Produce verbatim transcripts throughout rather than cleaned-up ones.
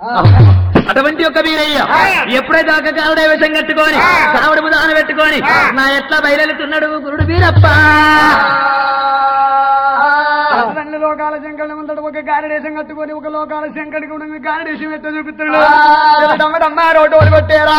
అటువంటి ఒక వీరయ్య ఎప్పుడైతే ఒక కావుడే విషం కట్టుకొని కావుడు దాన పెట్టుకొని నా ఎట్లా బయలుతున్నాడు గురుడు వీరప్ప రెండు లోకాల శంకరుడు ముందడు ఒక గారిడేశం కట్టుకొని ఒక లోకాల శంకరుడికి ఉండి గారిడేశం ఎట్ట చూపిస్తున్నాడు రోడ్డు కొట్టేరా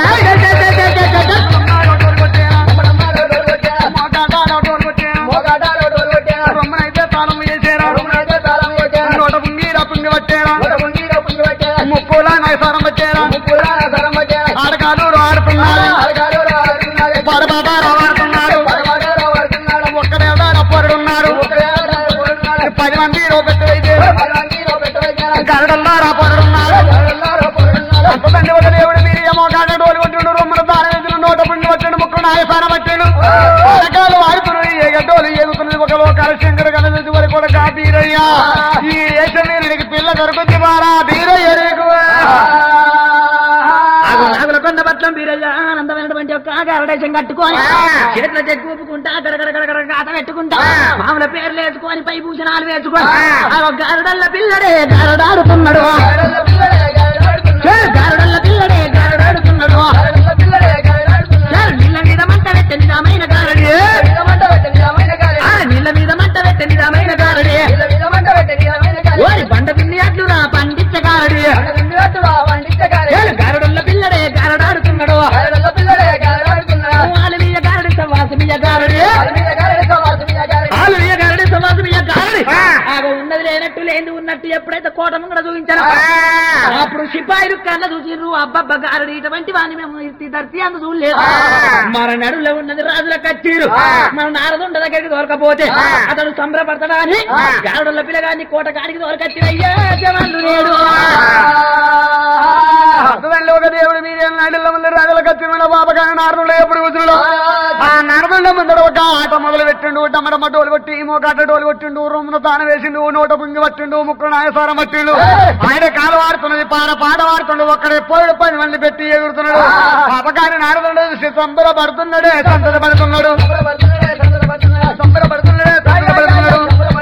రొమ్మనైతే తాళం వేసేరా నోట పుంగిరా పుంగి పట్టేరా ముక్కులా నైసారం పట్టేరా ఆడకాలు ఆడుతున్నాడు పడబాబా రాడుతున్నాడు ఒక్కడేడా రప్పరుడున్నాడు పది మంది రోపెట్టువైతే గరడల్లా రాపరుడున్నాడు అంతదండి ఒక దేవుడు మీరు ఏమో కాడ డోలు కొట్టిండు రొమ్మల దాని నోట పుంగి పట్టాడు ముక్కలు నాయసారం పట్టాడు రకాలు ఆడుతున్నాడు ఏ గడ్డోలు ఏదుతున్నది ఒక లోకాల శంకరు కనది వరకు కూడా కా బీరయ్యా ఈ ఏషమీరుడికి పిల్ల దొరుకుతుంది బారా బీరయ్య నాగుల కొండ పట్లం బీరయ్య ఆనందమైనటువంటి ఒక గరడేశం కట్టుకొని చేతుల చెక్కు ఊపుకుంటా గడగడగడగడ గాత పెట్టుకుంటా మామూల పేర్లు వేసుకొని పై భూషణాలు వేసుకొని గరడల్ల పిల్లడే గరడాడుతున్నాడు గరడల్ల పిల్లడే గరడాడుతున్నాడు నీళ్ళ మీద మంట పెట్టే నిజమైన గారడి నీళ్ళ మీద మంట పెట్టే నిజమైన గారడి ఓరి బండ పిల్లి అట్లురా పండించ గారడి గారడల్ల పిల్లడే గారడాడుతున్నాడు ఆలమీయ గారడి సవాసమీయ గారడి ఆలమీయ గారడి సవాసమీయ గారడి ఆగ ఉన్నది లేనట్టు లేని ఉన్నట్టు ఎప్పుడైతే కోట ముంగడ చూపించారు అప్పుడు సిపాయిలు కన్న చూసిర్రు అబ్బబ్బ గారడి ఇటువంటి వాడిని మేము దర్శి అందు చూడలేదు మన నడులో ఉన్నది రాజుల కచ్చీరు మన నారదుండ దగ్గరికి దొరకపోతే అతడు సంబరపడతాడా అని గారుడుల పిల్లగాన్ని కోట కాడికి దొరకచ్చిన అయ్యా జవాన్లు లేడు ఒక దేవుడు మీరే నాడుల ముందు రాజుల కచ్చిన బాబగాని నారదుండ ఎప్పుడు కూర్చున్నాడు ఆ నారదుండ ముందర ఒక ఆట మొదలు పెట్టిండు టమటమ్మ డోలు కొట్టి మోకాట డోలు కొట్టిండు రొమ్మున తాను వేసిండు నోట పుంగి పట్టిండు ముక్కులు నాయసారం పట్టిండు ఆయన కాలు వాడుతున్నది పాట పాట వాడుతుండు ఒక్కడే పోయి పది మంది పెట్టి ఎగురుతున్నాడు పాపగాని నారదుండ సంబర పడుతున్నాడే సంతర పడుతున్నాడు సంబర పడుతున్నాడే సంతర పడుతున్నాడు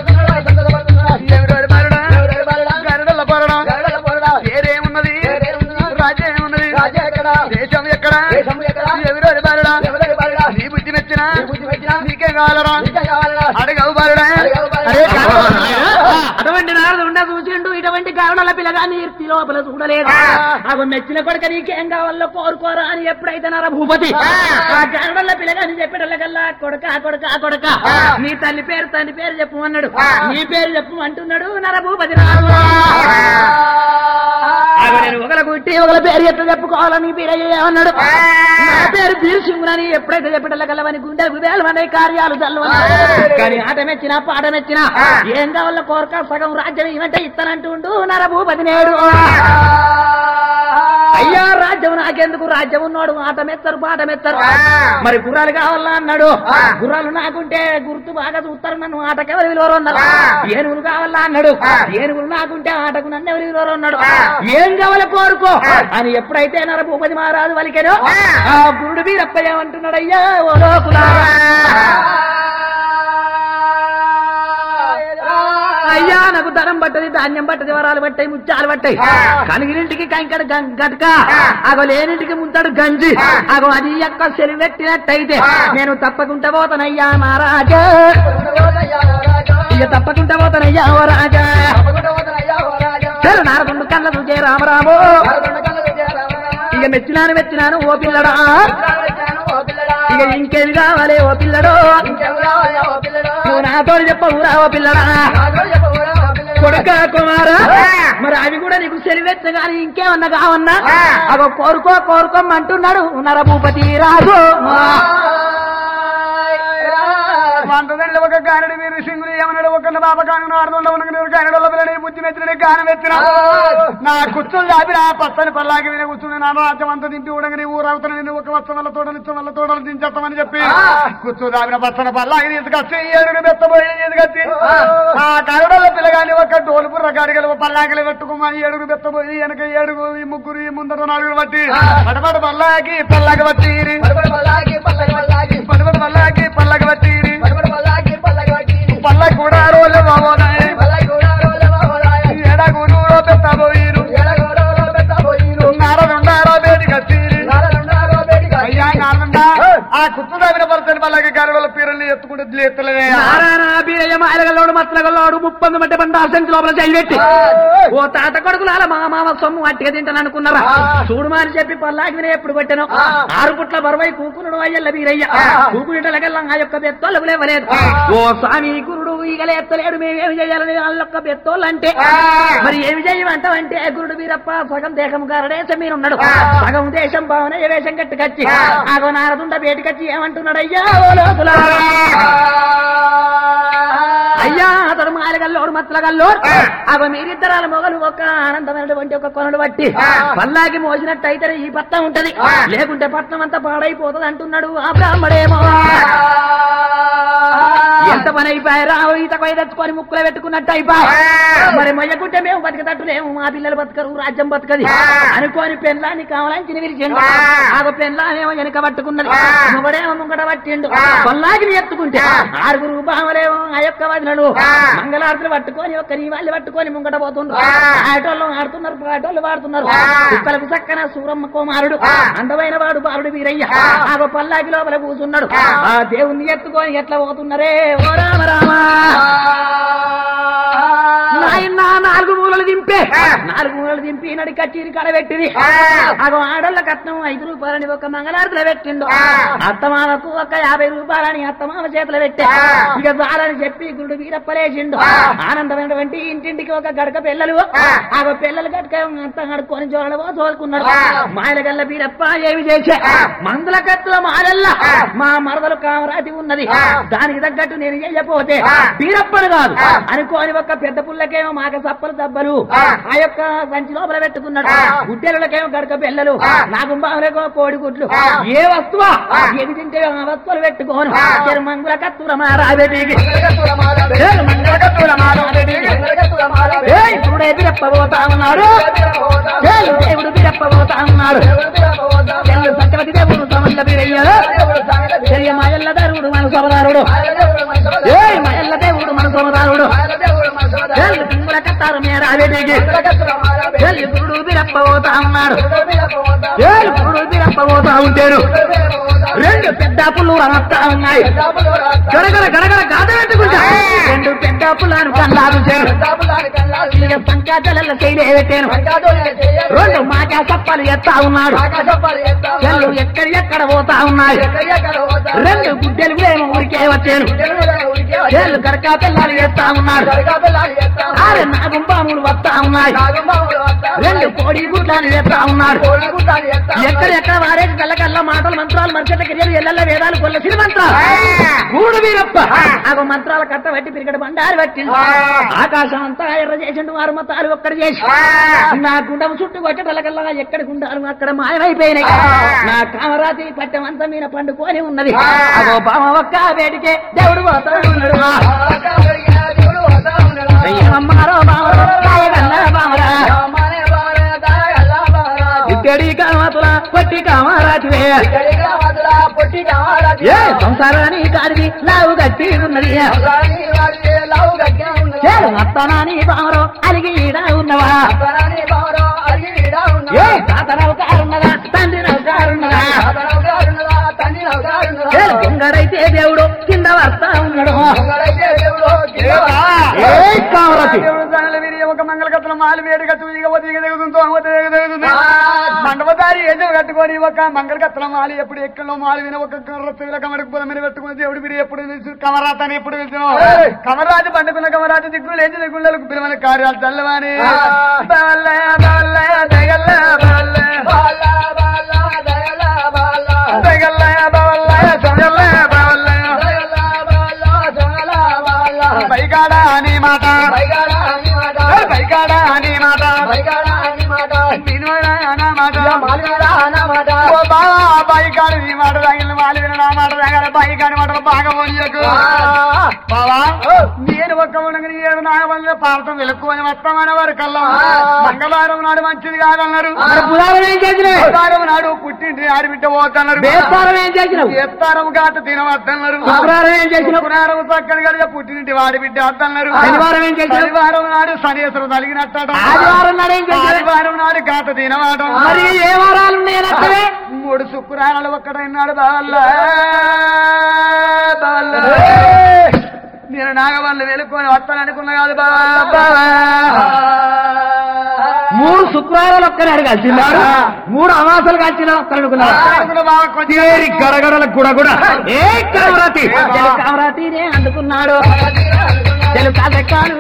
గరడల పరడా ఏరేమున్నది రాజ్యం ఏమున్నది దేశం ఎక్కడ ఎవరు బాలుడా నీ బుద్ధి మెచ్చినా నీకే కావాలరా అడగవు బాలుడా అటువంటి నారదు ఉండ చూసిండు ఇటువంటి కారణాల పిల్లగాని ఈర్తి లోపల చూడలేదు అవి మెచ్చిన కొడుక నీకేం కావాలో కోరుకోరా అని ఎప్పుడైతే నర భూపతి ఆ కారణాల పిల్లగాని చెప్పేటల్లకల్లా కొడక కొడక కొడక నీ తల్లి పేరు తండ్రి పేరు చెప్పు అన్నాడు నీ పేరు చెప్పు అంటున్నాడు నర భూపతి రాదు నేను ఒకళ్ళ కుట్టి ఒకళ్ళ పేరు ఎట్లా చెప్పుకోవాలని బీరయ్య అన్నాడు నా పేరు బీరసింగునని ఎప్పుడైతే చెప్పేటల్లకల్లవని గుండె గుదేలు అనే కార్యాలు చల్లు కానీ ఆట మెచ్చినా పాట మెచ్చినా ఏం కావాలో కోరక సగం రాజ్యం ఏమంటే ఇస్తానంటుండు నర భూపతి నేడు అయ్యా రాజ్యం నాకెందుకు రాజ్యం ఉన్నాడు ఆట మెత్తరు పాట మెత్తరు మరి గుర్రాలు కావాలా అన్నాడు గుర్రాలు నాకుంటే గుర్తు బాగా చూస్తారు నన్ను ఆటకెవరు విలువరు అన్నారు ఏనుగులు కావాలా అన్నాడు ఏనుగులు నాకుంటే ఆటకు నన్ను ఎవరు విలువరు అన్నాడు ఏం కావాలి కోరుకో అని ఎప్పుడైతే నర భూపతి మహారాజు వలికెనో ఆ గురుడు వీరప్ప ఏమంటున్నాడు అయ్యా ఓ లోకులా అయ్యా నాకు ధనం పట్టది ధాన్యం పట్టది వరాలు పట్టాయి ముత్యాలు పట్టాయి కనిగిరింటికి కంకడ గట్క అగో లేనింటికి ముంతాడు గంజి అగో అది యొక్క చెలి పెట్టినట్టయితే నేను తప్పకుండా పోతానయ్యా మహారాజా ఇక తప్పకుండా పోతానయ్యా ఓ రాజా నారదుండు కళ్ళ చూచే రామరామో ఇక మెచ్చినాను మెచ్చినాను ఓ పిల్లడా ఇక ఇంకేది కావాలి ఓ పిల్లడో నువ్వు నాతో చెప్పవురా ఓ పిల్లడా కొడుక కుమారా మరి అవి కూడా నీకు సెలివెచ్చ గాని ఇంకేమన్నా కావన్నా అగో కోరుకో కోరుకోమంటున్నాడు నర భూపతి రాజు అంతదండి ఒక గానడి వీరు సింగులు ఏమన్నాడు ఒక బాబకాను నారదుండ గానడల పిల్లడి బుద్ధి మెచ్చినడి గానం ఎత్తిన నా కూర్చొని దాపి నా పచ్చని పల్లాకి వినే కూర్చుని నా రాజ్యం అంతా దింపి ఉడగని ఊరవుతాను నేను ఒక వచ్చ వల్ల తోడలు ఇచ్చ వల్ల తోడలు దించేస్తామని చెప్పి కూర్చొని దాపిన పచ్చని పల్లాకి తీసుకొచ్చి ఏడుగు బెత్తబోయి తీసుకొచ్చి ఆ గానడల పిల్లగాని ఒక డోలుపు రకాడిగలు పల్లాకిలు పెట్టుకోమని ఏడుగు బెత్తబోయి వెనక ఏడుగు ఈ ముగ్గురు ఈ ముందర నలుగురు బట్టి పడపడ పల్లాకి పల్లాకి బట్టి పడపడ పల్లాకి పల్లాకి బట్టి పల్ల కూడా రోజు బాబోనాయి ఎడగురు పెట్టబోయిరు ఆ కుత్తు దావిన పరచని వాళ్ళకి గారి వాళ్ళ పీరల్ని ఎత్తుకుంటే ఎత్తలేదే నారాయణ బీరయ్య మాయలగల్లోడు మత్లగల్లోడు ముప్పొంది మట్టి బండ సంచి లోపల చేయబెట్టి ఓ తాత కొడుకులాల మా మామ సొమ్ము అట్టిగా తింటాను అనుకున్నారా చూడుమా అని చెప్పి పల్లాకి వినే ఎప్పుడు కొట్టాను ఆరు పుట్ల బరువై కూకునుడు అయ్యల్ల బీరయ్య కూకునిటలగల్లా ఆ యొక్క బెత్తోళ్ళకు లేవలేదు ఓ స్వామి గురుడు ఈగలే ఎత్తలేడు మేమేమి చేయాలని వాళ్ళ యొక్క బెత్తోళ్ళు అంటే మరి ఏమి చేయమంటావంటే గురుడు వీరప్ప సగం దేశం గారడేశం మీరున్నాడు సగం దేశం భావన ఏ వేషం కట్టుకొచ్చి ఆగో నారదుండ బయటకొచ్చి ఏమంటున్నాడు అయ్యా ఓ లోతులా అయ్యా అతడు మాయగల్లోడు మత్లగల్లోడు అవ మీరిద్దరాల మొగలు ఒక ఆనందమైనటువంటి ఒక కొనలు బట్టి పల్లాకి మోసినట్టయితే ఈ పట్నం ఉంటది లేకుంటే పట్నం అంతా పాడైపోతుంది అంటున్నాడు ఆ బ్రాహ్మడేమో ఎంత పని అయిపోయారా ఈత కొయ్య తెచ్చుకొని ముక్కులో పెట్టుకున్నట్టు అయిపోయి మరి మొయ్యకుంటే మేము బతికతట్టులేము మా పిల్లలు బతకరు రాజ్యం బతకది అనుకోని పెళ్ళాన్ని కావాలని విరిచిండు ఆగ పెళ్ళానేమో వెనక పట్టుకున్నది మొగడేమో ముంగట పట్టిండు పల్లాకి ఎత్తుకుంటే ఆరుగురు బావలేమో ఆ యొక్క వదినడు మంగళారతులు పట్టుకొని ఒక్క నీ వాళ్ళు పట్టుకొని ముంగట పోతుండ్రు ఆటోళ్ళు ఆడుతున్నారు పాటోళ్ళు వాడుతున్నారు కుక్కలకు చక్కన సూరమ్మ కుమారుడు అందమైన వాడు బాలుడు వీరయ్య ఆగ పల్లాకి లోపల కూర్చున్నాడు ఆ దేవుణ్ణి ఎత్తుకొని ఎట్లా పోతున్నారే ఓ రామ రామ నాయన నాలుగు మూలలు దింపే నాలుగు మూలలు దింపి నడి కచ్చీరి కడ పెట్టింది అగో ఆడోళ్ళ కట్నం ఐదు రూపాయలని ఒక మంగళారతిలో పెట్టిండు అత్తమామకు ఒక యాభై రూపాయలని అత్తమామ చేతులు పెట్టా ఇక చాలని చెప్పి గురుడు వీరప్పలేసిండు ఆనందమైనటువంటి ఇంటింటికి ఒక గడక పిల్లలు ఆగో పిల్లలు గడక అంత గడుకొని జోడవో తోలుకున్నాడు మాయలగల్ల వీరప్ప ఏమి చేసా మందుల కత్తుల మాయల్ల మా మరదలు కామరాతి ఉన్నది దానికి తగ్గట్టు నేను చేయకపోతే వీరప్పను కాదు అనుకోని ఒక పెద్ద పుల్లకేమో మాక సప్పలు దబ్బలు ఆ యొక్క సంచి లోపల పెట్టుకున్నాడు గుడ్డెలకేమో గడక పిల్లలు నాకు బాగులేకో కోడి గుడ్లు ఏ వస్తువా ఏది తింటే ఆ వస్తువులు పెట్టుకోను మంగుల కత్తుల మారాబెటికి ఇప్పుడే బిరప్పబోతా ఉన్నాడు దేవుడు బిరప్పబోతా ఉన్నాడు సత్యవతి దేవుడు సమల్ల బిరయ్యాడు తెలియ మాయల్ల దేవుడు మన సోమదారుడు మాయల్ల దేవుడు మన సోమదారుడు పింగుల కత్తారు మేరాబెటికి గురుడు బిరప్పబోతా ఉన్నాడు గురుడు బిరప్పబోతా ఉంటాడు రెండు పెద్ద పుల్లు రమత్తా ఉన్నాయి గడగడ గడగడ గాథ పెట్టుకుంటా రెండు పెద్ద పుల్లను కల్లాలు చేరు సంకాజల చేయలే పెట్టాను రెండు మాకా సప్పలు ఎత్తా ఉన్నాడు చెల్లు ఎక్కడ ఎక్కడ పోతా ఉన్నాయి రెండు గుడ్డెలు ఏమో ఊరికే వచ్చాను చెల్లు గడకా పిల్లలు ఎత్తా ఉన్నాడు ఆరు నాగుంబాములు వస్తా ఉన్నాయి రెండు కోడి గుడ్లను ఎత్తా ఉన్నాడు ఎక్కడెక్కడ వారేసి కళ్ళకల్లా మాటలు మంత్రాలు మనుషుల ఎల్ల వేదాలు కొల్ల సిరి మంత్రాలు గూడు వీరప్ప ఆగో మంత్రాల కట్ట పట్టి పిరిగడ బండారు పట్టిండు ఆకాశం అంతా ఎర్ర చేసిండు వారు మతాలు ఒక్కడు చేసి నా గుండం చుట్టూ కొట్టటలకల్లా ఎక్కడ గుండాలు అక్కడ మాయమైపోయినాయి నా కామరాతి పట్టెమంతా మీద పండుకొని ఉన్నది అగో బామ ఒక్క వేడికే దేవుడు పోతాడు ఉన్నాడు అమ్మారో బామరో బామరా ఇక్కడి కామతుల పట్టి కామరాతివే ఏ సంసారాన్ని కాడిది లావు గట్టి ఉన్నది అత్తనాని బామరో అలిగి ఈడా ఉన్నవా ఏ తాత నౌకారున్నదా తండ్రి నౌకారున్నదా దొంగరైతే దేవుడు కింద వస్తా ఉన్నాడు ఒక మంగళకత్తుల మాలి వేడిగా మండపదారి ఏదో కట్టుకొని ఒక మంగళకత్తుల మాలి ఎప్పుడు ఎక్కడో మాలి విన ఒక కమరకు పొదమని పెట్టుకుని దేవుడు మీరు ఎప్పుడు కమరాతని ఎప్పుడు వెళ్తున్నావు కమరాజు పండుకున్న కమరాజు దిగ్గులు లేచి దిగుళ్ళకు పిలవని కార్యాలు చల్లవాని బైకాడా అని మాట బైకాడా అని మాట బైకాడా అని మాట బైకాడా అని మాట బైకాడు ఈ మాట తగిలిన మాలి విన మాట తగల బైకాడి మాటలు బాగా పోనీయకు బావా నేను ఒక్క ఉండగా ఏడు నాగబంధ పాలతం వెలుక్కుని వస్తామనే వారు కల్లా మంగళవారం నాడు మంచిది కాదన్నారు బుధవారం నాడు పుట్టింటి ఆడిబిడ్డ పోతున్నారు ఎత్తారం కాట తినవద్దన్నారు పురారం చక్కని గడిగా పుట్టింటి వాడిబిడ్డ వద్దన్నారు శనివారం నాడు శనేశ్వరం తలిగినట్ట ఆదివారం నాడు గాట తినవాటం మరి ఏ వారాలు మూడు శుక్రాలు ఒక్కడైనాడు బావల్ల బావల్ల నేను నాగవల్లి వెలుకొని వస్తాననుకున్నా కాదు బాబా మూడు శుక్రవారాలు ఒక్కనాడు కలిసిన్నారు మూడు అమాసాలు కలిసిన ఒక్కనుకున్నారు గడగడల కూడా కూడా ఏ కామరాతి కామరాతి అందుకున్నాడు తెలుగు కాదెక్కాలు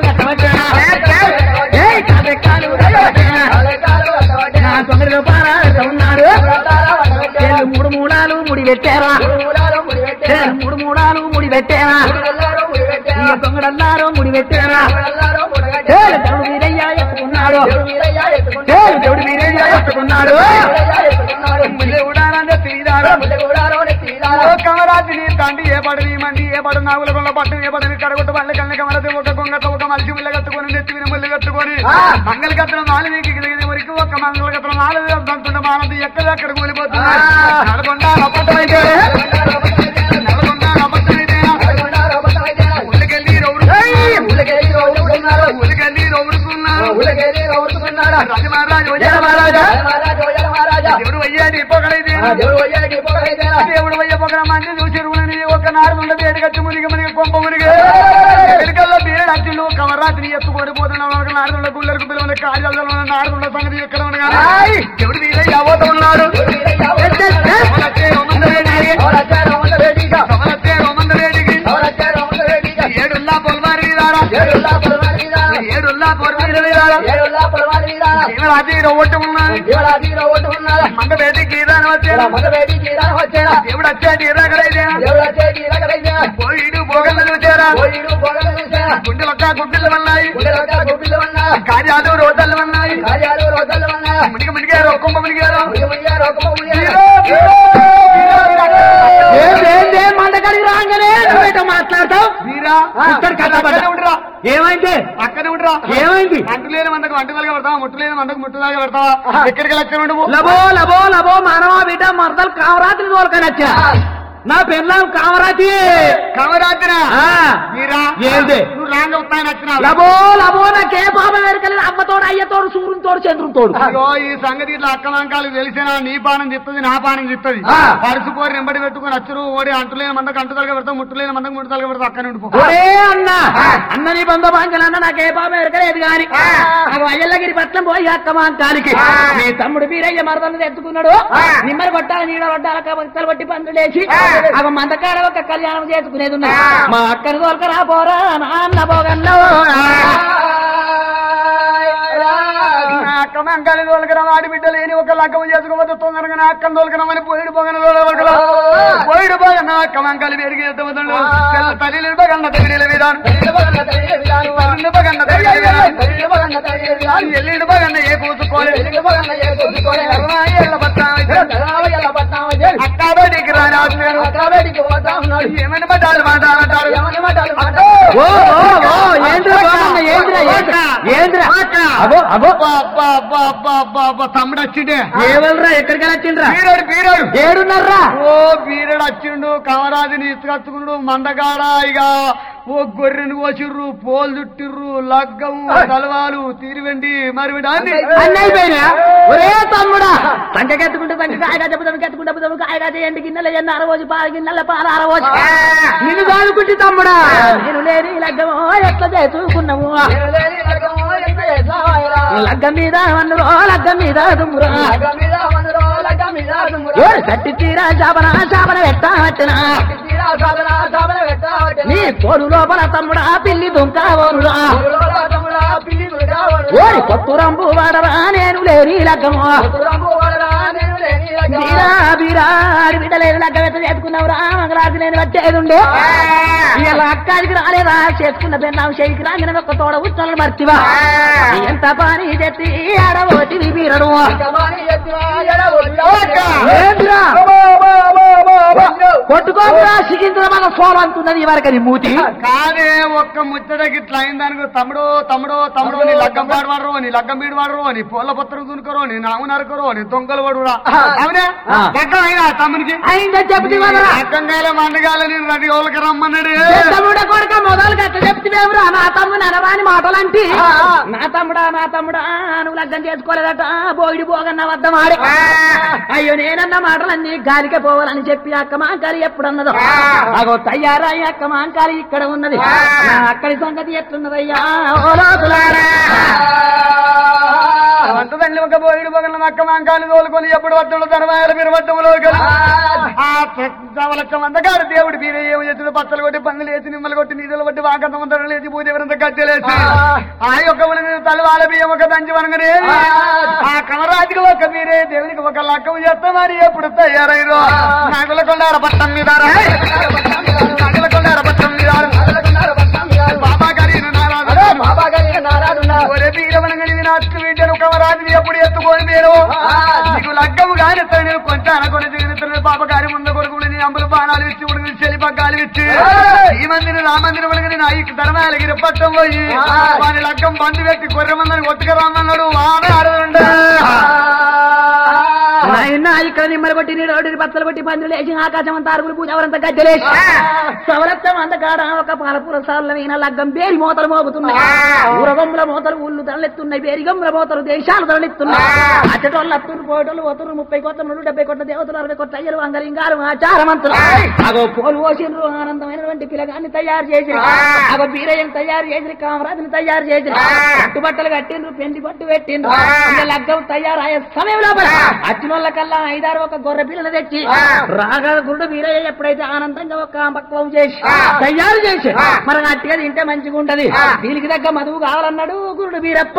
నా తొమ్మిది రూపాయలు ఉన్నాడు మూడు మూడాలు ముడి పెట్టారా మూడు మూడాలు ముడి పెట్టారా దొంగడల్లారో ముడి పెట్టారా దేవుడు వీరయ్య ఎత్తుకున్నాడు దేవుడు వీరయ్య ఎత్తుకున్నాడు కమరాజు నీ తండ్రి ఏ పడు నీ మంది ఏ పడు నాగుల కొల్ల పట్టు ఏ పడు కడగొట్టు వాళ్ళ కళ్ళ కమరది ఒక గొంగట ఒక మనిషి ముళ్ళు కట్టుకొని నెత్తిన ముళ్ళు కట్టుకొని మంగళ కత్తల మాల మీకు వరకు ఒక మంగళ కత్తల మాల దంతుండ మానది ఎక్కడెక్కడ కూలిపోతుంది నడకొండ అబద్ధమైతే నడకొండ అబద్ధమైతే ఉల్లకెళ్ళి రౌడుకున్నారు ఉల్లకెళ్ళి రౌడుకున్నారు రాజమహారాజు దేవుడు అయ్యాడు పొగలైతే దేవుడు అయ్యే పొగల మంది చూసి ఒక నారుండ వేడిగచ్చి మునిగి మునిగి కొంప మునిగి వెనుకల్లో బీరడు అచ్చులు కమరాత్రి ఎత్తుకొని పోతున్నాడు ఒక నారుండ గుళ్ళకు పిల్లల కార్యాలలో ఉన్న నారుండ సంగతి ఎక్కడ ఉన్నాయి దేవుడు వీరయ్య అవత ఉన్నాడు ఏడుల్లా పొలవారి ఏడుల్లా పొలవారి ఒట్టు ఉన్నాడు మంగ బేటి గీరాను వచ్చాడు దేవుడు వచ్చాడు ఇరగడైతే పోయిడు పోగళ్ళు చూచారా గుండె ఒక్క గుడ్డలు ఉన్నాయి కార్యాలు రోజాలు ఉన్నాయి మునిగి మునిగారు ఒక్కొక్క మునిగారు మందకాడికి రాగానే మాట్లాడతావు ఏమైంది అక్కడే ఉండరా ఏమైంది అంటు లేని మందకు అంటుదలగా పెడతావా ముట్టు లేని మందకు ముట్టుదలగా పెడతావా ఎక్కడికి లక్ష్యం ఉండవు లబో లబో లబో మానవా బిడ్డ మరదలు కామరాత్రి తోలుకొని వచ్చా నా పెళ్ళాం కామరాతి కామరాత్రి ఏంటి నువ్వు రాంగ్ అవుతాయని వచ్చినా లబో లబో నాకే బాబా వెరకలేదు అమ్మతోడు అయ్యతోడు సూర్యుని తోడు చంద్రుని తోడు అయ్యో ఈ సంగతి ఇట్లా అక్క వంకాలు తెలిసినా నీ పానం తిత్తది నా పానం తిత్తది పరుసు పోరి నింబడి పెట్టుకుని అచ్చురు ఓడి అంటులేని మందకు అంటుదలగా పెడతావు ముట్టులేని మందకు ముట్టుదలగా పెడతావు అక్కడ ఉండిపో అన్న అన్న నీ బంధు బాంకలు అన్న నాకే బాబా వెరకలేదు గాని అయ్యల్లగిరి పట్నం పోయి అక్క మాంకాలికి నీ తమ్ముడు వీరయ్య మరదలను తెచ్చుకున్నాడు నిమ్మలు కొట్టాలి నీడ కొట్టాలి బట్టలు కొట్టి పందులు లేచి అవ మందకాడ ఒక కళ్యాణం చేసుకునేది ఉన్నాయి మా అక్కను తోలుకరా పోరా నాన్న పోగల్లో అక్క మంకాలి తోలుకరా వాడి బిడ్డ లేని ఒక లగ్గం చేసుకోవద్దు తొందరగా నా అక్కను తోలుకరామని పోయిడు పోగన తోలవగల పోయిడు పోగన అక్క మంకాలి పెరిగి ఎత్తవద్దు తల్లి బగన్న తగిన విధానం బగన్న ఎల్లిండు బగన్న ఏ కూతుకోలే అక్క బయటికి రాని ఏమని పడ్డాడు మాట్లాడతారు తమ్ముడు వచ్చిండే ఏవల్రా ఎక్కడికి వచ్చిండ్రా పీరియడ్ పీరియడ్ ఏడున్నారా ఓ పీరియడ్ వచ్చిండు కామరాజుని ఇసుకచ్చుకున్నాడు మందగాడ ఇక ఓ గొర్రెను కోసిర్రు పోలు చుట్టిర్రు లగ్గము తలవాలు తీరివండి మరి అన్ని అయిపోయినా ఒరే తమ్ముడా సంకెత్తుకుంటే సంఖ్య కాయగా చెప్పుదాము కెత్తుకుంటే కాయగా చేయండి గిన్నెల ఎన్న అరవోజు పాల గిన్నెల పాల అరవోజు నిన్ను కాదుకుంటే తమ్ముడా నేను లేని లగ్గము ఎట్లా చేసుకున్నాము లగ్గం మీద వన్నురో లగ్గం మీద దుమ్మురా సట్టి తీరా చాపన చాపన పెట్టా పట్టినా నీ తోడు లోపల తమ్ముడా పిల్లి దుంకా ఓరురా ఓరి కొత్త రంపు వాడరా నేను లేని లగ్గము బీరా బీరా బిడ్డ లేని లగ్గం ఎట్లా చేసుకున్నావురా మంగళాది నేను వచ్చేదుండే ఇలా అక్కడికి రాలేదా చేసుకున్న పెన్నాం చేయికి రా నేను ఒక్క తోడ ఉత్తరాలు మర్చివా ఎంత పని చెత్తి ఆడబోతి బీరడు కొట్టుకోకుండా సికింద్రాబాద్ సోలు అంటున్నది ఇవరకని మూతి కాదే ఒక్క ముచ్చటకి ఇట్లా అయిందానికి తమ్ముడు తమ్ముడు తమ్ముడు నీ లగ్గం పాడు వాడరు నీ లగ్గం బీడు వాడరు నీ పూల పత్రం దునుకరు నీ నాము నరకరు నీ దొంగలు పడురా అవునా లగ్గం అయినా తమ్మునికి అయిందని చెప్తే లగ్గంగాల మండగాల నేను రెడీ వాళ్ళకి రమ్మన్నాడు తమ్ముడు కొడుక మొదలు గట్ట చెప్తేవురా నా తమ్ముడు అనరాని మాటలంటి నా తమ్ముడా నా తమ్ముడా నువ్వు లగ్గం చేసుకోలేదట బోయిడి పోగన్న వద్ద మాడి అయ్యో నేనన్న మాటలన్నీ గాలికే పోవాలని చెప్పి అక్క మాంకాలి ఎప్పుడన్నదో అగో తయారయ్య అక్క మాంకాలి ఇక్కడ ఉన్నది అక్కడి సంగతి ఎట్లున్నదయ్యా వంటదండి ఒక బోయిడు పగల అక్క మాంకాలి తోలుకొని ఎప్పుడు వద్దలు ధనమాయల మీరు వద్దములో వాళ్ళక్క మందగాడు దేవుడు మీరే ఏమి చేసిన పచ్చలు కొట్టి పందులు వేసి నిమ్మలు కొట్టి నీళ్ళు కొట్టి వాకంతమంతా లేచి పూజవరంతా గద్దెలేసి ఆ యొక్క తలవాల బియ్యం ఒక దంచి వనగనే ఆ కమరాజుకి ఒక మీరే దేవునికి ఒక లక్కం చేస్తామని ఎప్పుడు తయారైరు నాగుల కొండార పట్టం మీద నాగుల కొండార పట్టం మీద బాబా గారి బాబా గారి ఒరే వీరవనగని వినాశకు వీడ్డను కమరాజుని ఎప్పుడు ఎత్తుకొని మీరు నీకు లగ్గము కాని నేను కొంచెం అనకొని తిరుగుతున్న బాబా గారి ముందు కొడుకులు నీ అంబులు బాణాలు ఇచ్చి ఉడుకులు చెలి పగ్గాలు ఇచ్చి ఈ మందిని నా మందిని ఉడగని నా ఈ ధర్మాలగిరి పట్టం పోయి వాని లగ్గం బంధు పెట్టి గొర్రె మందని ఒట్టుక రమ్మన్నాడు వాడే ఆడదుండ ఇక్కడ నిమ్మలు కొట్టి నీడోడి బత్తలు కొట్టి పందులు వేసి ఆకాశం అంతా అరుగులు పూజవరంతా గద్దెలేసి సవరత్వం అంతకాడ ఒక పాలపూర సార్ల వీణ లగ్గం బేరి మోతలు మోగుతున్నాయి ఊరగమ్ముల మోతలు ఊళ్ళు తరలిస్తున్నాయి బేరిగమ్ముల మోతలు దేశాలు తరలిస్తున్నాయి అచ్చటోళ్ళు అత్తులు పోటోళ్ళు ఒత్తులు ముప్పై కోట్ల నుండి డెబ్బై కోట్ల దేవతలు అరవై కోట్ల అయ్యలు అంగలింగారు ఆచారమంతులు అగో పోలు పోసిండ్రు ఆనందమైనటువంటి పిల్లగాన్ని తయారు చేసి అగో బీరయ్యను తయారు చేసి కామరాజుని తయారు చేసి పట్టుబట్టలు కట్టిండ్రు పెండి పట్టు పెట్టిండ్రు లగ్గం తయారయ్యే సమయంలో అచ్చినోళ్ళ కల్లా ఐదారు ఒక గొర్రె పిల్లలు తెచ్చి రాగా గురుడు వీరయ్య ఎప్పుడైతే ఆనందంగా ఒక పక్వం చేసి తయారు చేసి మనం అట్టిగా తింటే మంచిగా ఉంటది దీనికి దగ్గర మధువు కావాలన్నాడు గురుడు వీరప్ప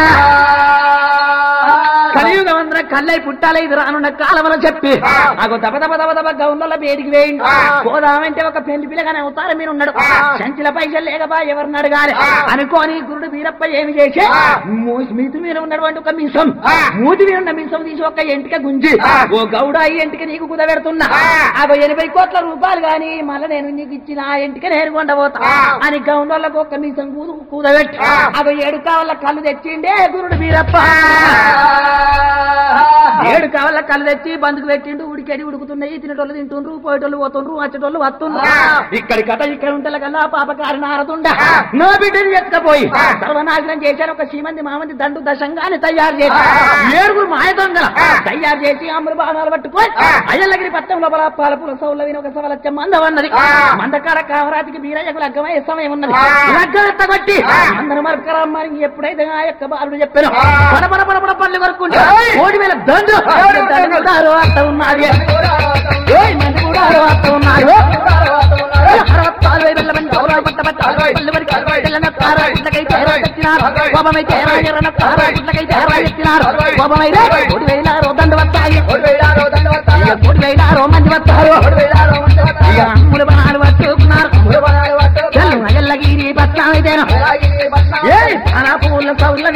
కలియుగం అందరూ కళ్ళై పుట్టాలి ఇది రానున్న కాలమని చెప్పి నాకు దబ దబ దబ దబ గౌన్ల బేడికి వేయండి పోదామంటే ఒక పెళ్లి పిల్లగానే అవుతారు మీరు ఉన్నాడు సంచిల పైసలు లేకబా ఎవరిని అడగాలి అనుకోని గురుడు వీరప్ప ఏమి చేసి మీతి మీద ఉన్నటువంటి ఒక మిసం మూతి మీద ఉన్న మిసం తీసి ఒక ఎంటిక గుంజి ఓ గౌడ ఈ ఎంటిక నీకు కుదబెడుతున్నా అగో ఎనభై కోట్ల రూపాయలు గాని మళ్ళీ నేను నీకు ఇచ్చిన ఆ ఎంటిక నేను కొండబోతా అని గౌండోళ్ళకు ఒక మిసం కూదబెట్టి అగో ఏడు కావాల కళ్ళు తెచ్చిండే గురుడు వీరప్ప ఏడు కావాల కళ్ళు తెచ్చి బందుకు పెట్టిండు ఉడికేడి ఉడుకుతున్నాయి తినేటోళ్ళు తింటుండ్రు పోయేటోళ్ళు పోతుండ్రు వచ్చేటోళ్ళు వస్తుండ్రు ఇక్కడి కథ ఇక్కడ ఉంటే కల్లా పాపకారి నారదుండ నా బిడ్డని ఎత్తకపోయి సర్వనాశనం చేశారు ఒక శ్రీమంది మామంది దండు దశంగాని తయారు చేసి ఏడుగురు మాయ దొంగ తయారు చేసి అమరు బాణాలు పట్టుకొని అయ్యలగిరి పట్టం లోపల పాలపుల సౌలవిని ఒక సవలచ్చ మంద ఉన్నది మందకాడ కామరాజుకి బీరయ్యకు లగ్గమయ్యే సమయం ఉన్నది లగ్గం ఎత్తగొట్టి అందరూ మరకరమ్మని ఎప్పుడైతే ఆ యొక్క బాలుడు చెప్పాను పడ పడ పడ పడ పళ్ళు వరకుంటే కోటి వేల దండు దండు అత్త ఉన్నది మంది కూడా అత్త ఉన్నారు దండు వస్తాయి మంది వస్తారు అమ్ములు బణాలు పట్టుకున్నారు ఎల్లగిరి పట్టాయితేను పూల సౌళ్ళ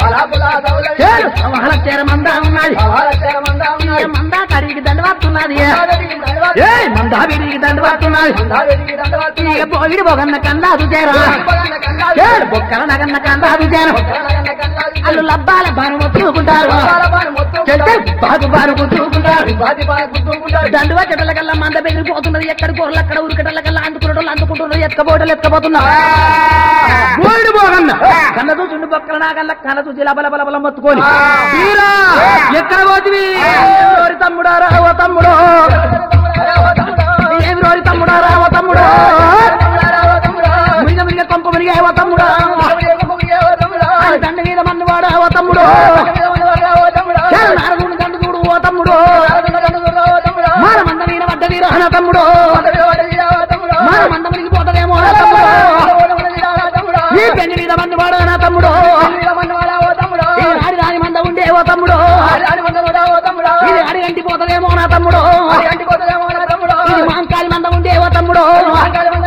మీద మందా ఉన్నది మందా కడిగి దండు వస్తున్నది మందా విడికి దండు వస్తున్నది పోగిడి బొగన్న కందాదు చేరా బొక్కల నగన్న కందాదు చేరు వాళ్ళు లబ్బాల బాను మొత్తుకుంటారు బాగు బాను గుర్తుకుంటారు దండు చెట్ల కల్లా మంద బెదిరిపోతున్నది ఎక్కడ కూరలు అక్కడ ఉరికటల కల్లా అందుకున్నటోళ్ళు అందుకుంటున్నారు ఎత్కపోటలు ఎత్తుకపోతున్నా కన్నదు చుండు బొక్కల నాగల్ల కన్నదు జిలబల బలబల మొత్తుకొని ఎక్కడ పోతివి తమ్ముడా రావో తమ్ముడు ఏమి రోరి తమ్ముడా రావో తమ్ముడు మిగ మిగ కొంప మిరిగావో తమ్ముడు దండ మీద మన్ను వాడావో తమ్ముడు నారదుని దండు చూడు ఓ తమ్ముడు మార మంద మీద పడ్డది రాన తమ్ముడు మార మంద మునిగి పోతదేమో తమ్ముడు ఈ పెళ్లి మీద మన్ను వాడా తమ్ముడు ఆడి దాని మంద ఉండే ఓ తమ్ముడు ఇది అడిగంటి పోతదేమో నా తమ్ముడు ఇది మాంకాలి మంద ఉండే ఓ తమ్ముడు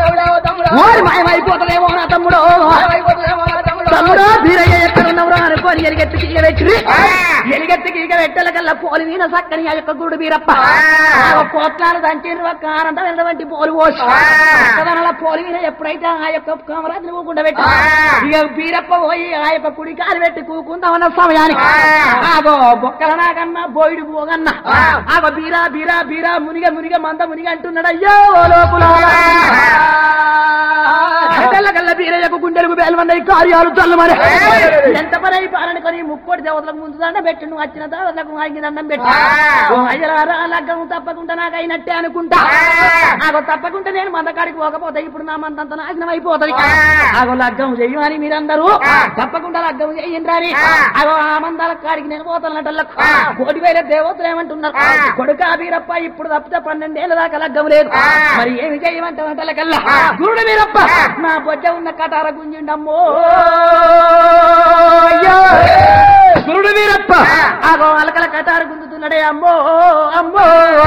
మాయమైపోతదేమో నా తమ్ముడు తమ్ముడు బీరయ్య ఎక్కడున్నవరా అనుకోని పట్టుకొని ఎలిగెత్తి తీగ పెట్టి ఎలిగెత్తి తీగ పెట్టల కల్లా పోలి మీద సక్కని ఆ యొక్క గురుడు వీరప్ప పోట్లాలు దంచిర్రు ఒక్క ఆనందం వెళ్ళవంటి పోలు పోసి పోలి మీద ఎప్పుడైతే ఆ యొక్క కామరాజుని ఊకుండా పెట్టి ఇక వీరప్ప పోయి ఆ యొక్క కుడి కాలు పెట్టి కూకుందామన్న సమయానికి ఆగో బొక్కల నాకన్నా బోయిడు పోగన్నా ఆగో బీరా బీరా బీరా మునిగ మునిగ మంద మునిగ అంటున్నాడు అయ్యో లోపల కల్ల బీరయ్యకు గుండెలకు బేలమన్నాయి కార్యాలు చల్లమని ఎంత పని అయిపోయారనుకొని ముక్కోటి దేవతలకు ముందు దండం పెట్టి నువ్వు వచ్చిన దేవతలకు ఆగి దండం పెట్టి అయ్యలారా లగ్గం తప్పకుండా నాకు అయినట్టే అనుకుంటా ఆగో తప్పకుండా నేను మందకాడికి పోకపోతే ఇప్పుడు నా మందంత నాశనం అయిపోతుంది ఆగో లగ్గం చెయ్యమని మీరందరూ తప్పకుండా లగ్గం చెయ్యండి ఆగో ఆ మందాల కాడికి నేను పోతానటల్లకు కోటి వేల దేవతలు ఏమంటున్నారు కొడుకా వీరప్ప ఇప్పుడు తప్పితే పన్నెండేళ్ల దాకా లగ్గం లేదు మరి ఏమి చేయమంటామంటలకల్లా గురుడు వీరప్ప నా బొజ్జ ఉన్న కటార గుంజిండమ్మో గురుడు వీరప్ప ఆగో అలకల కటారు గుంజుతున్నాడే అమ్మో అమ్మో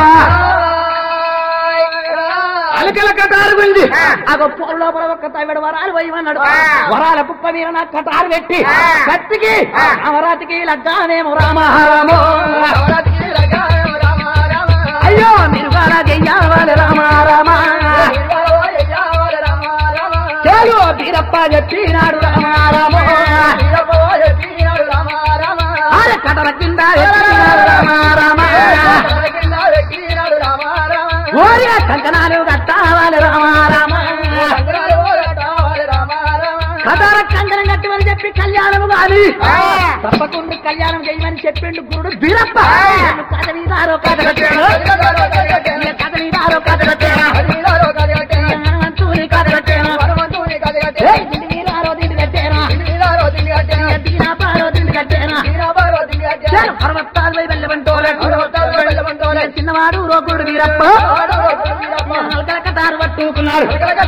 అలకల కటారు గుంజి ఆగో పోరు లోపల ఒక్క తవిడ వరాలు పోయమన్నాడు వరాల కుప్ప మీద నా కటారు పెట్టి కత్తికి అమరాతికి లగ్గానేమో రామారామో అయ్యో మీరు గెయ్యాలి రామారామా చాలు వీరప్ప చెప్పినాడు రామారామో ఆడ కటర కింద రామారామ ఓరి కంకణాలు కట్టావాలి రామారామ కటార కంకణం కట్టమని చెప్పి కళ్యాణము కాదు తప్పకుండా కళ్యాణం చేయమని చెప్పిండు గురుడు వీరప్ప కథ మీదారో కథ కట్టాడు కథ మీదారో కథ కట్టాడు హనుమంతుని కథ కట్టాడు పర్వతాలు చిన్నవాడు రోగుడు వీరప్ప కటారు పట్టుకున్నాడు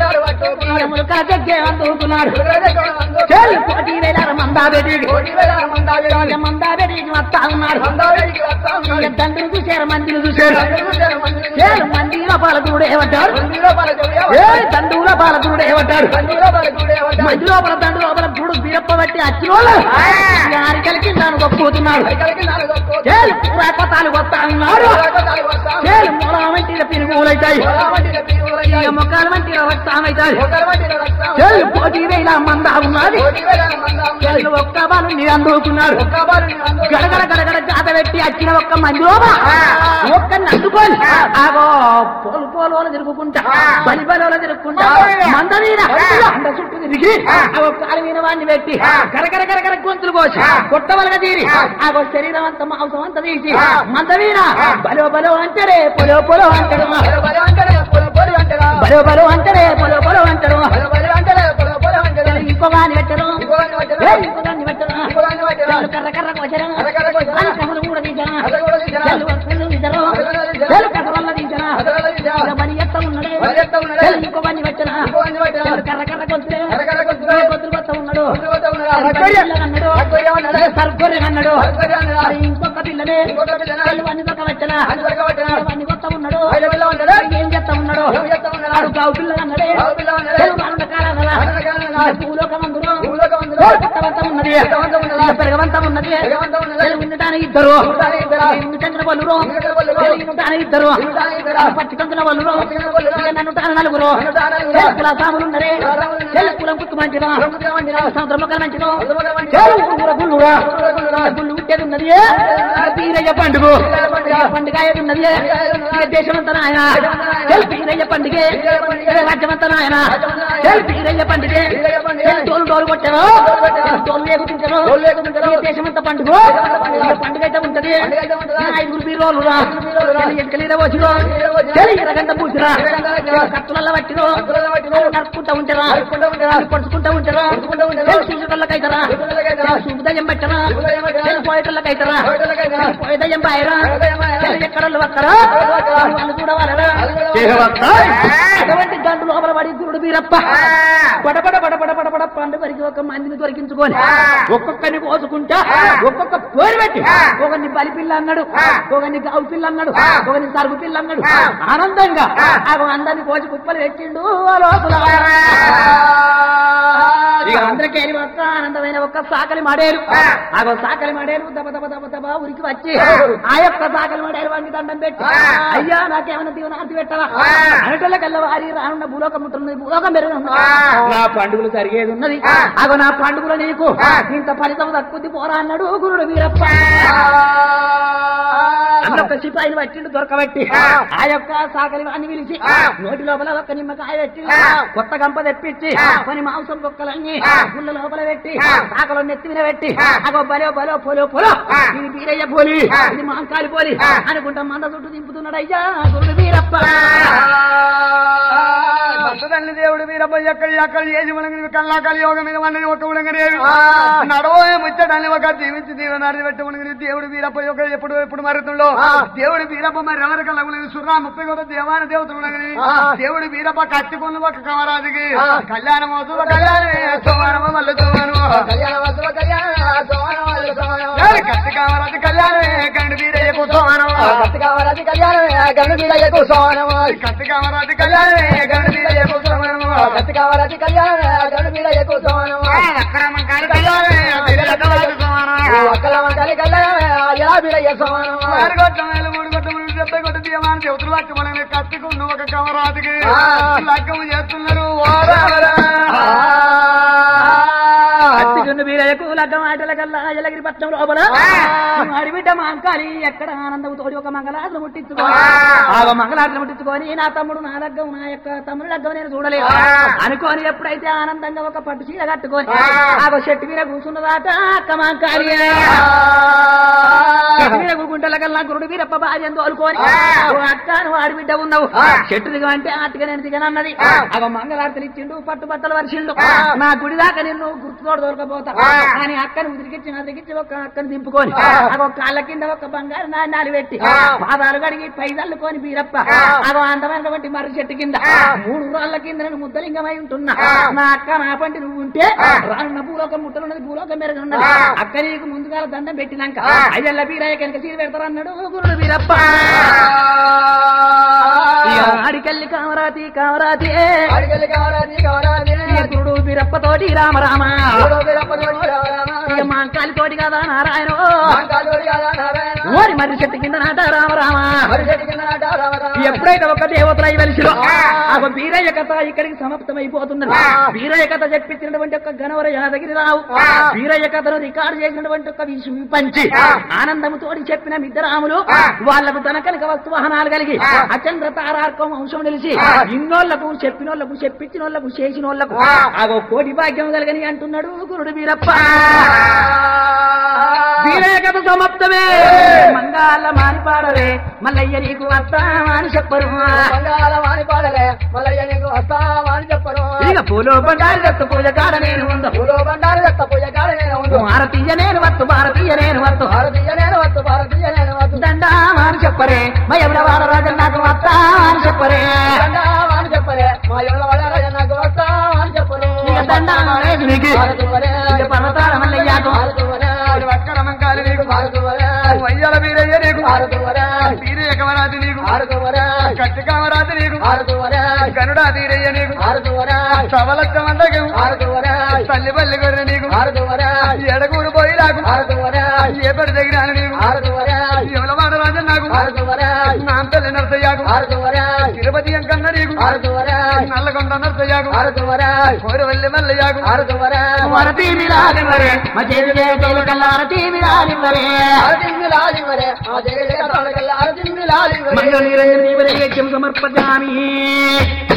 అందుకున్నాడు కోటి వేల మందాబెడికి మందాబెడికి వస్తా ఉన్నాడు దండ్రులు చూశారు మందిని చూశారు మందిలో పాలకుడు ఏమంటారు దండుల పాలకుడు ఏమంటారు మంది లోపల దండు లోపల గుడు వీరప్ప బట్టి అచ్చినోళ్ళు అరికలకి దాన్ని గొప్పతున్నాడు పురాకతాలు వస్తా ఉన్నాడు మూల వంటి పిరుగులైతాయి మొక్కల వంటి రక్తమవుతాయి పోటీ వేల మందా ఉన్నది ఒక్క బాలు అందుకున్నాడు గడగడ గడగడ జాత పెట్టి వచ్చిన ఒక్క మంది లోపల ఒక్కరిని అందుకొని ఆగో పోలు పోలు తిరుగుకుంటా బలి బలి తిరుగుకుంటా మంద మీద అంత చుట్టూ తిరిగి కాలు మీద వాడిని పెట్టి గరగర గరగర గొంతులు కోసి కొట్టవలగా తీరి ఆగో శరీరం అంతా మాంసం అంతా తీసి మంద మీద బలో బలో అంటారే పొలో పొలో అంటాడు బలో బలో అంటారే పొలో పొలో అంటాడు ఇంకో వాడిని పెట్టరు ఇంకో దాన్ని పెట్టరు కర్ర కర్ర కోచరు కర్రలు కూడా తీసారా తీసారు కర్ర తీసారా బలి ఎత్త ఉన్నాడే ఇంకో వాడిని పెట్టరా కర్ర కర్ర కొద్దులే కొద్దులు కొత్త ఉన్నాడు అన్నాడు సర్గొర్రె అన్నాడు ఇంకొక పిల్లనే అన్ని దొక్క పెట్టరా అన్ని కొత్త ఉన్నాడు ఏం చేస్తా ఉన్నాడు గావు పిల్ల అన్నాడే భూలోకం అందులో కొత్తవంతం ఉన్నది పెరగవంతం ఉన్నది ఉండటానికి ఇద్దరు చంద్ర బల్లురు ఉండటానికి ఇద్దరు పచ్చి కంకుల బల్లురు నన్ను నలుగురు సాములు ఉన్నరే కులం కుత్తు మంచిదా సముద్రం మొక్కలు మంచిదా గుళ్ళురా గుళ్ళు ఉట్టేది ఉన్నది పీరయ్య పండుగ పండుగ ఏది ఉన్నది దేశమంతా ఆయన పీరయ్య పండుగ రాజ్యమంతా ఆయన పీరయ్య పండుగ తోలు డోలు కొట్టారు తోలు లేకుంటారు దేశమంతా పండుగ పండుగ అయితే ఉంటది ఐదుగురు బీరోలు రా ఎక్కలేదా వచ్చిరో ఎరగంట పూసిరా కత్తులలో పట్టిరో నరుకుంటా ఉంటారా పడుచుకుంటా ఉంటారా చూసేటోళ్ళకైతారా శుభదయం పెట్టరా పోయేటోళ్ళకైతారా పోయేదయం పాయరా ఎక్కడ వస్తారా వాళ్ళు కూడా వాళ్ళరా అటువంటి గంటు లోపల పడి గురుడు వీరప్ప పడపడ పడపడ పడపడ పండు వరకు ఒక మందిని దొరికించుకొని ఒక్కొక్కరిని కోసుకుంటా ఒక్కొక్క పేరు పెట్టి ఒకరిని బలి పిల్ల అన్నాడు, ఒకరిని గావు పిల్ల అన్నాడు, ఒకరిని సరుగు పిల్ల అన్నాడు. ఆనందంగా అందరిని కోసి కుప్పలు పెట్టిండు లోపల. ఇక అందరికీ ఒక్క ఆనందమైన ఒక్క సాకలి మాడేరు. ఆ సాకలి మాడేరు దబ దబ దబ దబ ఉరికి వచ్చి ఆ యొక్క సాకలి మాడేరు వాడికి దండం పెట్టి, అయ్యా నాకేమైనా దీవనార్తి పెట్టవా అనటోళ్ళకల్లా వారి రానున్న భూలోకం ఉంటుంది, భూలోకం పెరుగుతుంది, నా పండుగలు జరిగేది ఉన్నది, అగో నా పండుగలు నీకు ఇంత ఫలితం తక్కువ పోరా అన్నాడు గురుడు వీరప్ప. అందొక్క సిపాయిని పట్టిండు దొరకబట్టి ఆ యొక్క సాకలి వాడిని పిలిచి నోటి లోపల ఒక్క నిమ్మకాయ పెట్టి కొత్త గంప తెప్పించి కొన్ని మాంసం బొక్కలన్నీ గుళ్ళ లోపల పెట్టి సాకలో నెత్తి మీద పెట్టి అగో బలో బలో పోలో పోలో ఇది వీరయ్య పోలి, ఇది మాంకాలి పోలి అనుకుంటా మంద చుట్టూ దింపుతున్నాడు అయ్యా గురుడు వీరప్ప. తల్లి దేవుడు వీరప్ప ఎక్కడ ఎక్కడ చేసి మనకి కల్లా కలియోగం మీద మనని ఒక ఉడగనేవి నడవే ముచ్చడాన్ని ఒక దీవించి దీవనాన్ని పెట్టి మనకి దేవుడు వీరప్ప యొక్క ఎప్పుడు ఎప్పుడు మరుతుండో దేవుడు వీరప్ప మరి ఎవరి కల్లా సుర్రా ముప్పై కూడా దేవాన దేవతలు ఉండగని దేవుడు వీరప్ప కత్తికొందు ఒక కమరాజుకి కళ్యాణం అవుతుంది కళ్యాణమే సోమానమో మళ్ళీ సోమానము కత్తి కామరాజు కళ్యాణమే గండు వీరయ్యకు సోమానము కత్తి కామరాజు కళ్యాణమే గండు వీరయ్యకు సోమానము కత్తి కామరాజు కళ్యాణమే గండు వీరయ్యకు సోమానము కత్తి కామరాజు కళ్యాణమే గండు వీరయ్యకు సోమానము అక్రమంకారి కళ్యాణమే వీరయ్యకు సోమానము అక్రమంకారి కళ్యాణమే ఇలా వీరయ్య సోమానము ఆరు గొట్టమేలు మూడు గొట్టములు డెబ్బై గొట్ట దీయమాన దేవతలు లక్కమని కత్తికున్న ఒక కమరాజుకి లక్కము చేస్తున్నారు అత్తిగుండు వీరయ్యకు లగ్గం ఆటల కల్లా ఎలగిరి పట్నం లోపల అడిబిడ్డ మాంకాలి ఎక్కడ ఆనందం తోడి ఒక మంగళాటలు ముట్టించుకొని ఆ మంగళాటలు ముట్టించుకొని నా తమ్ముడు నా లగ్గం నా యొక్క తమ్ముడు లగ్గం నేను చూడలేదు అనుకోని ఎప్పుడైతే ఆనందంగా ఒక పట్టు చీర కట్టుకొని ఆ చెట్టు మీద కూర్చున్నదాట అక్క మాంకాలి చెట్టు మీద కూకుంటల కల్లా గురుడు వీరప్ప భార్యను తోలుకొని అక్క నువ్వు ఆడిబిడ్డ ఉన్నావు చెట్టు దిగ అంటే ఆటగా నేను దిగనన్నది అవ మంగళారతలు ఇచ్చిండు పట్టు బట్టలు వరిచిండు నా గుడి దాకా నిన్ను గుర్తుతోడు దొరకపోతా అని అక్కని ఉదిరికిచ్చి ఉదిరికిచ్చి ఒక అక్కని దింపుకొని అగో కాళ్ళ కింద ఒక బంగారు నాణ్యాలు పెట్టి పాదాలు కడిగి పైదల్లుకొని వీరప్ప అగో అందమైనటువంటి మర్రి చెట్టు కింద మూడు రాళ్ల కింద నేను ముద్దలింగమై ఉంటున్నా నా అక్క నా పంటి నువ్వు ఉంటే రానున్న భూలోకం ముట్టలున్నది భూలోకం మెరుగున్నది అక్క నీకు ముందుగా దండం పెట్టినాక అయ్యల్ల వీరయ్య కనుక చీర పెడతారన్నాడు గురుడు వీరప్ప. అడికెళ్ళి కామరాతి కామరాతి గురుడు వీరప్ప తోటి రామ రామ మాంకాలి తోటి కదా నారాయణ ఓరి మర్రి చెట్టు కింద నాట రామ రామ. ఎప్పుడైతే ఒక దేవతలు అయి వెలిసిలో ఆ వీరయ్య కథ ఇక్కడికి సమాప్తమైపోతున్నది. వీరయ్య కథ చెప్పించినటువంటి ఒక గణవర యాదగిరి రావు వీరయ్య కథను రికార్డు చేసినటువంటి ఒక విషయం పంచి ఆనందముతోటి చెప్పిన మిద్దరాములు వాళ్లకు తన కనుక వస్తు వాహనాలు కలిగి అచంద్ర తారార్కం వంశం నిలిచి ఇన్నోళ్లకు చెప్పినోళ్లకు చెప్పించినోళ్లకు చేసినోళ్లకు ఆగో కోటి భాగ్యం కలగని అంటున్నాడు గురుడు వీరప్ప. వీరయ్య కథ సమాప్తమే. మంగాళ మానిపాడలే మల్లయ్య నీకు వస్తామా అని చెప్పరు మంగాళ మానిపాడలే మల్లయ్య నీకు వస్తామా అని చెప్పరు. ఇక పూలో బండారు దత్త పూజ కాడ నేను ఉందో పూలో బండారు దత్త పూజ కాడ నేను ఉందో భారతీయ నేను వత్తు భారతీయ నేను వత్తు భారతీయ నేను వత్తు భారతీయ నేను వత్తు దండామా అని చెప్పరే మా ఎవరి వాడ రాజు నాకు వస్తామా అని చెప్పరే దండామా అని చెప్పరే మా ఎవరి వాడ రాజు నాకు వస్తామా అని చెప్పరు. ఇక దండామా ఇక పర్వతాల మల్లయ్యాకు వక్కరమంకాలి నీకు వయ్యాల వీరయ్య నీకు వీరయ్య కమరాజు నీకు కట్టి కామరాజు నీకు గనుడా వీరయ్య నీకు సవలక్క మందకు తల్లి పల్లి గొర్రె నీకు ఎడగూరు పోయి నాకు ఏపటి దగ్గర నీకు ఎవల మాట రాజు నాకు నాంతల్లి నర్సయ్యాకు తిరుపతి అంకన్న నీకు నల్లగొండ నర్సయ్యాకు కోరవల్లి మల్లయ్యాకు వరతీ మిలాలి మరే మా చేతులే తోలు కల్లారతీ మిలాలి మరే మంగళ నిరంజన సమర్పజామి.